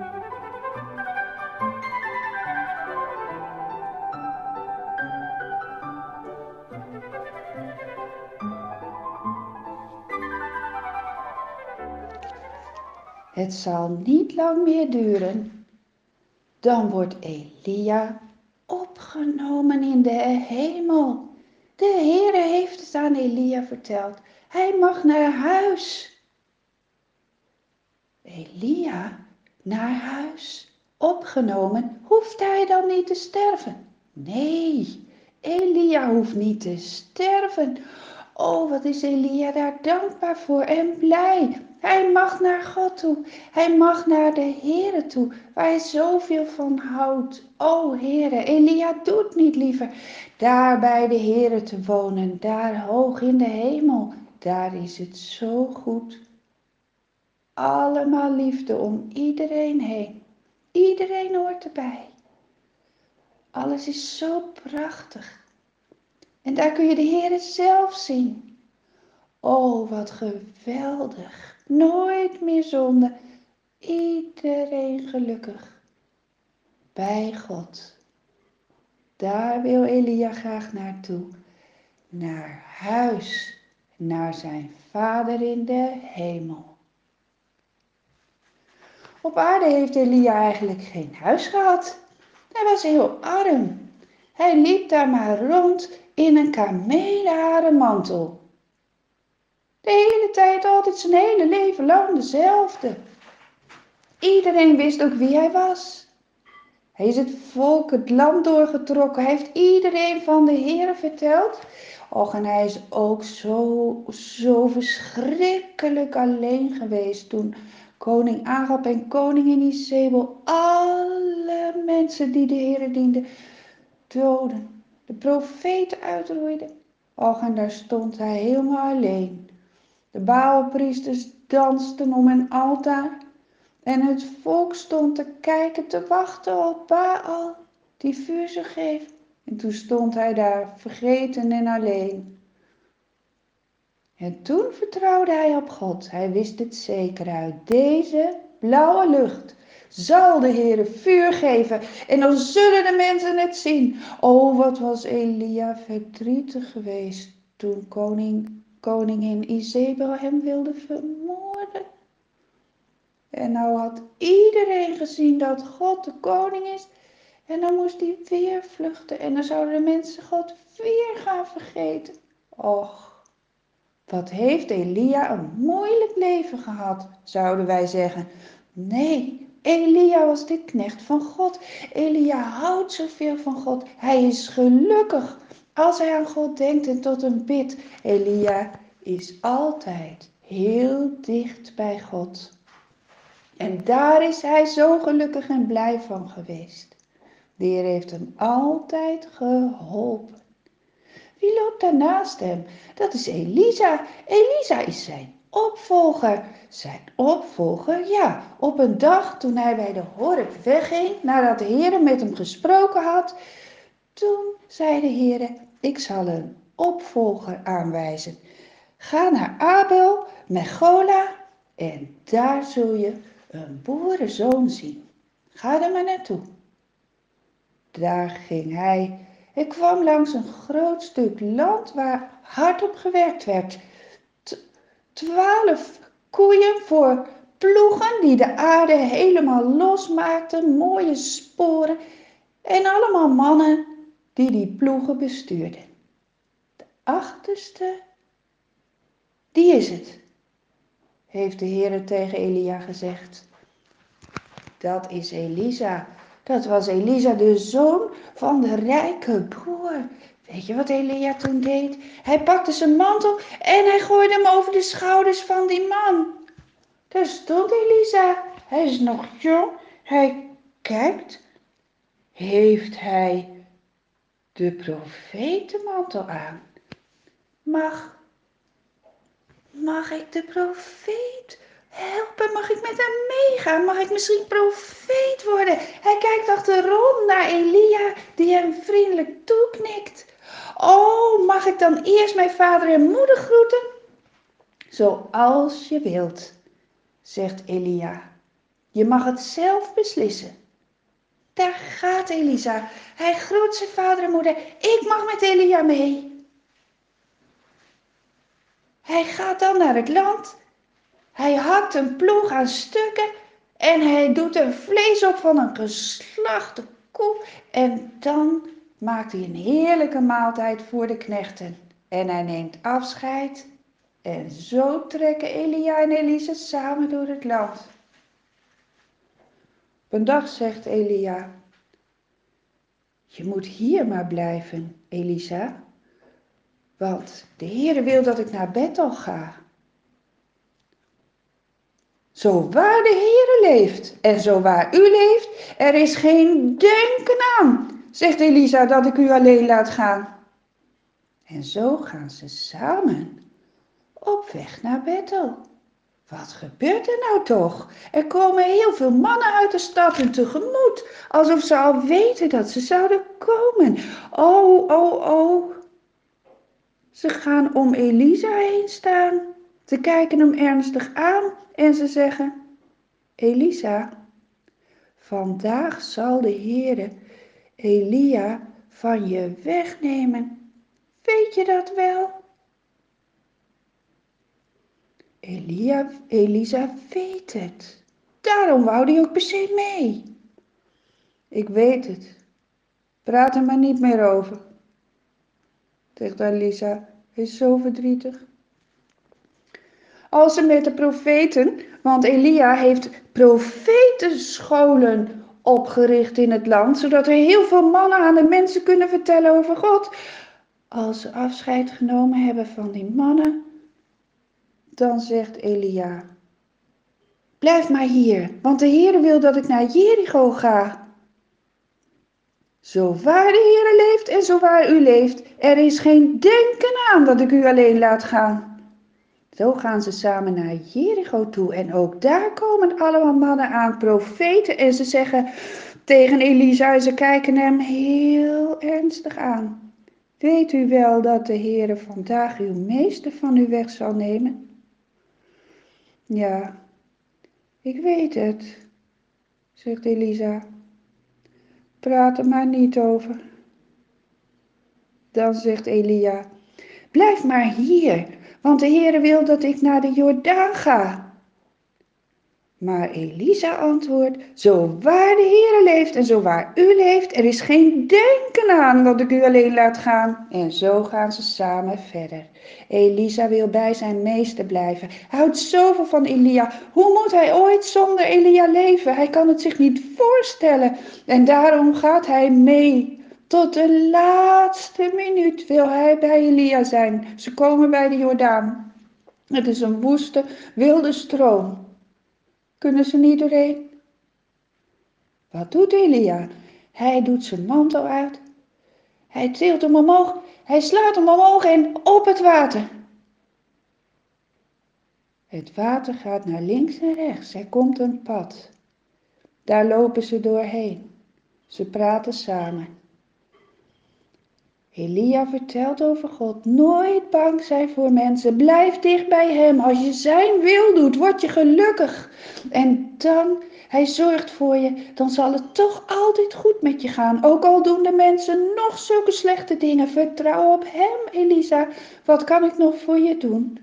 Het zal niet lang meer duren. Dan wordt Elia opgenomen in de hemel. De Heere heeft het aan Elia verteld. Hij mag naar huis. Elia, naar huis. Opgenomen, hoeft hij dan niet te sterven? Nee, Elia hoeft niet te sterven. Oh, wat is Elia daar dankbaar voor en blij. Hij mag naar God toe. Hij mag naar de Heere toe, waar hij zoveel van houdt. O Heere, Elia doet niet liever daar bij de Heere te wonen, daar hoog in de hemel. Daar is het zo goed. Allemaal liefde om iedereen heen. Iedereen hoort erbij. Alles is zo prachtig. En daar kun je de Heere zelf zien. Oh, wat geweldig. Nooit meer zonde. Iedereen gelukkig. Bij God. Daar wil Elia graag naartoe. Naar huis. Naar zijn Vader in de hemel. Op aarde heeft Elia eigenlijk geen huis gehad. Hij was heel arm. Hij liep daar maar rond in een kamelenharen mantel. De hele tijd, altijd zijn hele leven lang dezelfde. Iedereen wist ook wie hij was. Hij is het volk, het land doorgetrokken. Hij heeft iedereen van de Heere verteld. Och, en hij is ook zo verschrikkelijk alleen geweest toen koning Agab en koningin Izebel alle mensen die de Heere dienden doden. De profeten uitroeiden. Och, en daar stond hij helemaal alleen. De Baalpriesters dansten om een altaar. En het volk stond te kijken, te wachten op Baal, die vuur zou geven. En toen stond hij daar, vergeten en alleen. En toen vertrouwde hij op God. Hij wist het zeker, uit deze blauwe lucht zal de Heere vuur geven. En dan zullen de mensen het zien. Oh, wat was Elia verdrietig geweest toen koningin Izebel hem wilde vermoorden. En nou had iedereen gezien dat God de koning is. En dan moest hij weer vluchten. En dan zouden de mensen God weer gaan vergeten. Och, wat heeft Elia een moeilijk leven gehad, zouden wij zeggen. Nee, Elia was de knecht van God. Elia houdt zoveel van God. Hij is gelukkig als hij aan God denkt en tot hem bidt. Elia is altijd heel dicht bij God. En daar is hij zo gelukkig en blij van geweest. De Heer heeft hem altijd geholpen. Wie loopt daar naast hem? Dat is Elisa. Elisa is zijn opvolger. Zijn opvolger, ja. Op een dag toen hij bij de Horeb wegging, nadat de Heer met hem gesproken had, toen zei de Heer, ik zal een opvolger aanwijzen. Ga naar Abel, Mechola en daar zul je een boerenzoon zien. Ga er maar naartoe. Daar ging hij. Hij kwam langs een groot stuk land waar hard op gewerkt werd. 12 koeien voor ploegen die de aarde helemaal losmaakten, mooie sporen. En allemaal mannen die ploegen bestuurden. De achterste, die is het, heeft de Heer tegen Elia gezegd. Dat is Elisa. Dat was Elisa, de zoon van de rijke broer. Weet je wat Elia toen deed? Hij pakte zijn mantel en hij gooide hem over de schouders van die man. Daar stond Elisa. Hij is nog jong. Hij kijkt. Heeft hij de profetenmantel aan? Mag ik de profeet helpen? Mag ik met hem meegaan? Mag ik misschien profeet worden? Hij kijkt achterom naar Elia, die hem vriendelijk toeknikt. Oh, mag ik dan eerst mijn vader en moeder groeten? Zoals je wilt, zegt Elia. Je mag het zelf beslissen. Daar gaat Elisa. Hij groet zijn vader en moeder. Ik mag met Elia mee. Hij gaat dan naar het land. Hij hakt een ploeg aan stukken. En hij doet er vlees op van een geslachte koe. En dan maakt hij een heerlijke maaltijd voor de knechten. En hij neemt afscheid. En zo trekken Elia en Elisa samen door het land. Op een dag zegt Elia: je moet hier maar blijven, Elisa. Want de Heere wil dat ik naar Bethel ga. Zo waar de Heere leeft en zo waar u leeft, er is geen denken aan, zegt Elisa, dat ik u alleen laat gaan. En zo gaan ze samen op weg naar Bethel. Wat gebeurt er nou toch? Er komen heel veel mannen uit de stad hun tegemoet, alsof ze al weten dat ze zouden komen. Oh, oh, oh. Ze gaan om Elisa heen staan. Ze kijken hem ernstig aan en ze zeggen: Elisa, vandaag zal de Heere Elia van je wegnemen. Weet je dat wel? Elisa weet het. Daarom wou hij ook per se mee. Ik weet het. Praat er maar niet meer over, zegt Elisa. Hij is zo verdrietig. Als ze met de profeten, want Elia heeft profetenscholen opgericht in het land, zodat er heel veel mannen aan de mensen kunnen vertellen over God. Als ze afscheid genomen hebben van die mannen, dan zegt Elia: blijf maar hier, want de Heere wil dat ik naar Jericho ga. Zo waar de Heere leeft en zo waar u leeft, er is geen denken aan dat ik u alleen laat gaan. Zo gaan ze samen naar Jericho toe en ook daar komen allemaal mannen aan, profeten, en ze zeggen tegen Elisa, ze kijken hem heel ernstig aan: weet u wel dat de Heere vandaag uw meester van u weg zal nemen? Ja, ik weet het, zegt Elisa. Praat er maar niet over. Dan zegt Elia: blijf maar hier, want de Heere wil dat ik naar de Jordaan ga. Maar Elisa antwoordt: zo waar de Heere leeft en zo waar u leeft, er is geen denken aan dat ik u alleen laat gaan. En zo gaan ze samen verder. Elisa wil bij zijn meester blijven. Hij houdt zoveel van Elia. Hoe moet hij ooit zonder Elia leven? Hij kan het zich niet voorstellen. En daarom gaat hij mee. Tot de laatste minuut wil hij bij Elia zijn. Ze komen bij de Jordaan. Het is een woeste, wilde stroom. Kunnen ze niet doorheen? Wat doet Elia? Hij doet zijn mantel uit. Hij tilt hem omhoog. Hij slaat hem omhoog en op het water. Het water gaat naar links en rechts. Er komt een pad. Daar lopen ze doorheen. Ze praten samen. Elia vertelt over God. Nooit bang zijn voor mensen. Blijf dicht bij hem. Als je zijn wil doet, word je gelukkig. En dan, hij zorgt voor je, dan zal het toch altijd goed met je gaan. Ook al doen de mensen nog zulke slechte dingen. Vertrouw op hem, Elisa. Wat kan ik nog voor je doen?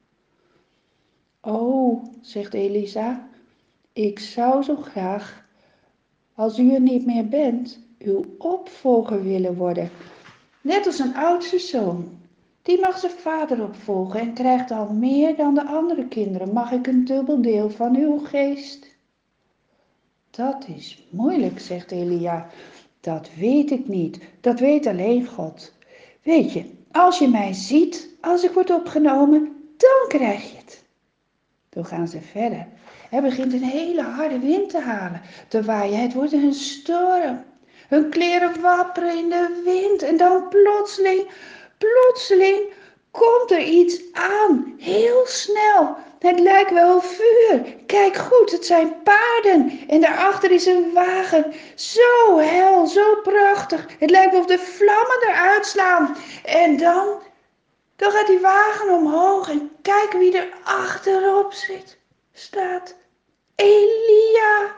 Oh, zegt Elisa, ik zou zo graag, als u er niet meer bent, uw opvolger willen worden. Net als een oudste zoon. Die mag zijn vader opvolgen en krijgt al meer dan de andere kinderen. Mag ik een dubbel deel van uw geest? Dat is moeilijk, zegt Elia. Dat weet ik niet. Dat weet alleen God. Weet je, als je mij ziet, als ik word opgenomen, dan krijg je het. Toen gaan ze verder. Er begint een hele harde wind te halen, te waaien. Het wordt een storm. Hun kleren wapperen in de wind en dan plotseling komt er iets aan. Heel snel. Het lijkt wel vuur. Kijk goed, het zijn paarden. En daarachter is een wagen. Zo hel, zo prachtig. Het lijkt wel of de vlammen eruit slaan. En dan gaat die wagen omhoog en kijk wie er achterop staat. Elia.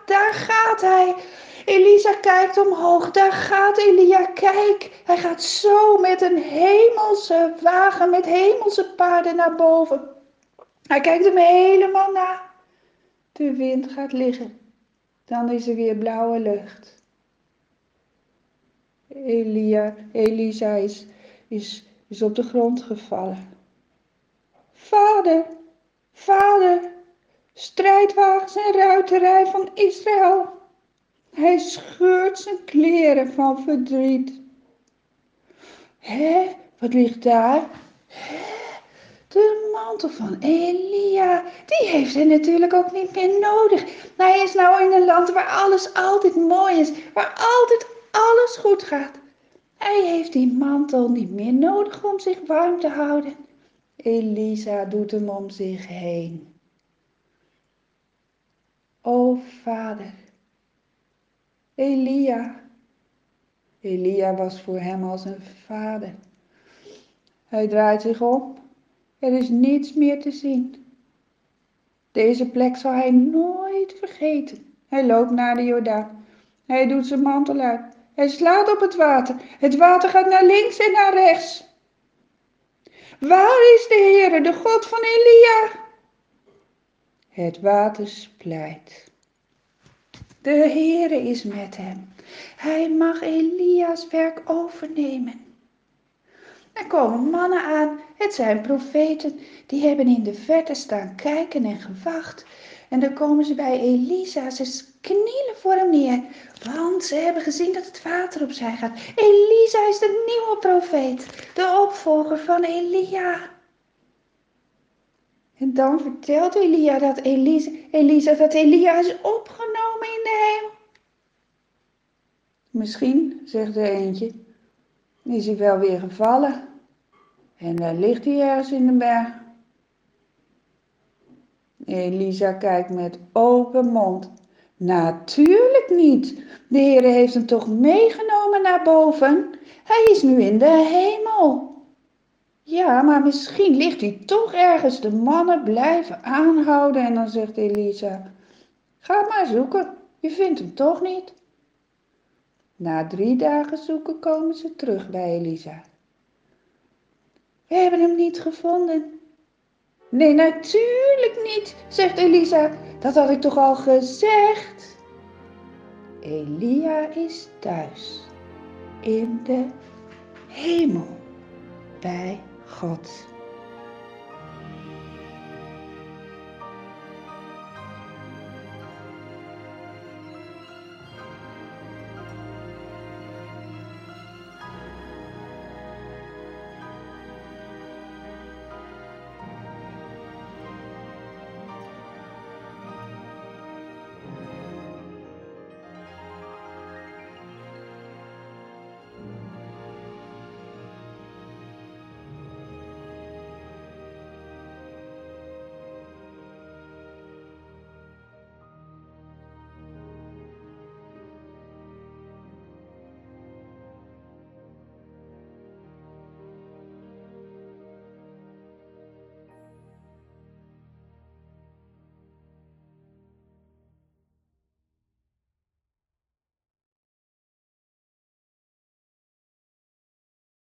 Elisa kijkt omhoog. Daar gaat Elia. Kijk, hij gaat zo met een hemelse wagen, met hemelse paarden naar boven. Hij kijkt hem helemaal na. De wind gaat liggen. Dan is er weer blauwe lucht. Elisa is op de grond gevallen. Vader, vader, strijdwagens en ruiterij van Israël. Hij scheurt zijn kleren van verdriet. Hé, wat ligt daar? De mantel van Elia, die heeft hij natuurlijk ook niet meer nodig. Hij is nou in een land waar alles altijd mooi is, waar altijd alles goed gaat. Hij heeft die mantel niet meer nodig om zich warm te houden. Elisa doet hem om zich heen. O vader, Elia was voor hem als een vader. Hij draait zich om. Er is niets meer te zien. Deze plek zal hij nooit vergeten. Hij loopt naar de Jordaan. Hij doet zijn mantel uit. Hij slaat op het water. Het water gaat naar links en naar rechts. Waar is de Heere, de God van Elia? Het water splijt. De Heere is met hem. Hij mag Elia's werk overnemen. Er komen mannen aan, het zijn profeten, die hebben in de verte staan kijken en gewacht. En dan komen ze bij Elisa, ze knielen voor hem neer, want ze hebben gezien dat het water opzij gaat. Elisa is de nieuwe profeet, de opvolger van Elia. En dan vertelt Elisa dat Elia is opgenomen in de hemel. Misschien, zegt er eentje, is hij wel weer gevallen. En daar ligt hij ergens in de berg. Elisa kijkt met open mond. Natuurlijk niet. De Heere heeft hem toch meegenomen naar boven. Hij is nu in de hemel. Ja, maar misschien ligt hij toch ergens. De mannen blijven aanhouden en dan zegt Elisa, ga maar zoeken. Je vindt hem toch niet. Na 3 dagen zoeken komen ze terug bij Elisa. We hebben hem niet gevonden. Nee, natuurlijk niet, zegt Elisa. Dat had ik toch al gezegd. Elia is thuis in de hemel bij God.